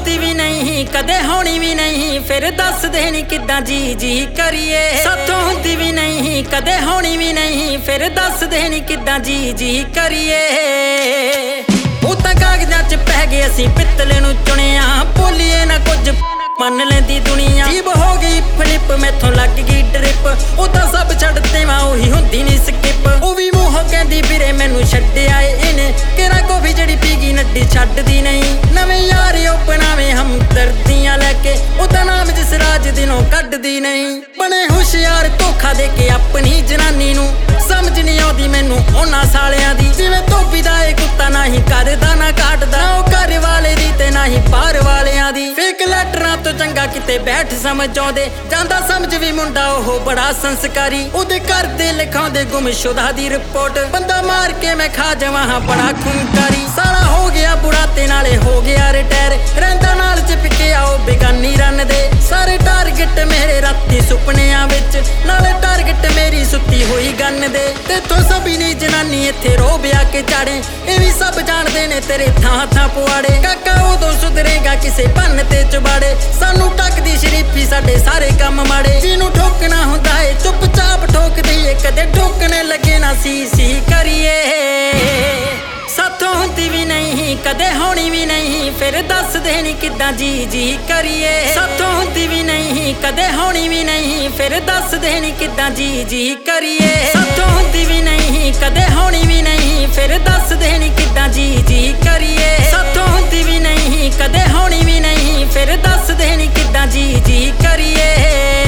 ਹੁੰਦੀ ਵੀ ਨਹੀਂ ਕਦੇ ਹੋਣੀ ਵੀ ਨਹੀਂ ਫਿਰ ਦੱਸ ਦੇ ਨੀ ਕਿੱਦਾਂ ਜੀ ਜੀ ਕਰੀਏ ਸਾਥੋਂ ਹੁੰਦੀ ਵੀ ਨਹੀਂ ਕਦੇ ਹੋਣੀ ਵੀ ਨਹੀਂ ਫਿਰ ਦੱਸ ਦੇ ਨੀ ਕਿੱਦਾਂ ਜੀ ਜੀ ਕਰੀਏ ਉਹ ਤਾਂ ਕਾਗਜ਼ਾਂ 'ਚ ਪੈ ਗਏ ਅਸੀਂ ਪਿੱਤਲੇ ਨੂੰ ਚੁਣਿਆ ਬੋਲੀਏ ਨਾ ਕੁਝ ਮੰਨ ਲੈਂਦੀ ਦੁਨੀਆ ਜੀਬ ਹੋ ਗਈ ਫਲਿੱਪ ਮੈਥੋਂ ਲੱਗ ਗਈ ਡ੍ਰਿਪ ਉਹ ਤਾਂ ਸਭ ਛੱਡ ਦੇਵਾਂ ਉਹੀ ਹੁੰਦੀ ਨਹੀਂ ਸਕਿਪ ਉਹ ਵੀ ਮੂੰਹੋਂ ਕਹਿੰਦੀ ਵੀਰੇ ਮੈਨੂੰ ਛੱਡਿਆ ਇਹਨੇ ਕਿਹੜਾ ਕੋਫੀ ਜਿਹੜੀ ਪੀ ਗਈ ਨੱਡੀ ਛੱਡਦੀ ਨਹੀਂ ਨਵੇਂ ਯਾਰ ਉਹ ਬਣਾਵੇ ਹਮਦਰਦੀਆਂ ਲੈ ਕੇ ਉਹਦਾ ਨਾਮ ਜਿਸ ਰਾਜ ਦਿਨੋਂ ਕੱਢਦੀ ਨਹੀਂ ਬਣੇ ਹੁਸ਼ਿਆਰ ਧੋਖਾ ਦੇ ਕੇ ਆਪਣੀ ਜਨਾਨੀ ਨੂੰ ਸਮਝ ਨਹੀਂ ਆਉਂਦੀ ਮੈਨੂੰ ਉਹਨਾਂ ਸਾਲਿਆਂ ਦੀ ਜਿਵੇਂ ਧੋਬੀ ਦਾ ਇਹ ਕੁੱਤਾ ਨਾ ਹੀ ਕਰਦਾ ਨਾ ਕਾਟਦਾ ਨਾ ਉਹ ਘਰ ਵਾਲੇ ਦੀ ਤੇ ਨਾ ਹੀ ਬਾਹਰ ਵਾਲਿਆਂ ਦੀ ਫੇਕ ਲੈਟਰਾਂ ਤੋਂ ਚੰਗਾ ਕਿਤੇ ਬੈਠ ਸਮਝ ਆਉਂਦੇ ਜਾਂਦਾ ਸਮਝ ਵੀ ਮੁੰਡਾ ਉਹ ਬੜਾ ਸੰਸਕਾਰੀ ਉਹਦੇ ਘਰ ਦੇ ਲਿਖਾਉਂਦੇ ਗੁੰਮਸ਼ੁਦਾ ਦੀ ਰਿਪੋਰਟ ਬੰਦਾ ਮਾਰ ਕੇ ਮੈਂ ਖਾ ਜਾਵਾਂ ਹਾਂ ਬੜਾ ਖੂਨਕਾਰੀ ਸਾਲਾ ਹੋ ਗਿਆ ਬੁੜਾ ਤੇ ਨਾਲੇ ਹੋ ਗਿਆ ਰਿਟਾਇਰ ਰਹਿੰਦਾ ਨਾਲ ਚਿਪਕੇ ਆਓ ਬੇਗਾਨੀ ਰਨ ਦੇ ਸਾਰੇ ਟਾਰਗੇਟ ਮੇਰੇ ਰਾਤੀ ਸੁਪਨਿਆਂ ਵਿੱਚ ਨਾਲੇ ਟਾਰਗੇਟ ਮੇਰੀ ਸੁੱਤੀ ਹੋਈ ਗੰਨ ਦੇ ਤੇਥੋਂ ਸਭੀ ਨੀ ਜਨਾਨੀ ਇੱਥੇ ਰੋਬਿਆ ਕੇ ਚਾੜੇ ਇਹ ਵੀ ਸਭ ਜਾਣਦੇ ਨੇ ਤੇਰੇ ਥਾਂ ਥਾਂ ਪੁਆੜੇ ਕਾਕਾ ਉਦੋਂ ਸੁਧਰੇਗਾ ਕਿਸੇ ਭੰਨ ਤੇ ਚੁਬਾੜੇ ਸਾਨੂੰ ਟੱਕਦੀ ਸ਼ਰੀਫੀ ਸਾਡੇ ਸਾਰੇ ਕੰਮ ਮਾੜੇ ਜਿਹਨੂੰ ਠੋਕਣਾ ਹੁੰਦਾ ਏ ਚੁੱਪਚਾਪ ਠੋਕਦੀ ਏ ਕਦੇ ਠੋਕਣੇ ਲੱਗੇ ਨਾ ਸੀ ਕਰੀਏ ਸਾਥੋਂ ਹੁੰਦੀ ਵੀ ਨਹੀਂ ਕਦੇ ਹੋਣੀ ਵੀ ਨਹੀਂ ਫਿਰ ਦੱਸ ਦੇ ਨੀ ਕਿੱਦਾਂ ਜੀ ਜੀ ਕਰੀਏ ਸਾਥੋਂ ਹੁੰਦੀ ਵੀ ਨਹੀਂ ਕਦੇ ਹੋਣੀ ਵੀ ਨਹੀਂ ਫਿਰ ਦੱਸ ਦੇ ਨੀ ਕਿੱਦਾਂ ਜੀ ਜੀ ਕਰੀਏ ਸਾਥੋਂ ਹੁੰਦੀ ਵੀ ਨਹੀਂ ਕਦੇ ਹੋਣੀ ਵੀ ਨਹੀਂ ਫਿਰ ਦੱਸ ਦੇ ਨੀ ਕਿੱਦਾਂ ਜੀ ਜੀ ਕਰੀਏ ਸਾਥੋਂ ਹੁੰਦੀ ਵੀ ਨਹੀਂ ਕਦੇ ਹੋਣੀ ਵੀ ਨਹੀਂ ਫਿਰ ਦੱਸ ਦੇ ਨੀ ਕਿੱਦਾਂ ਜੀ ਜੀ ਕਰੀਏ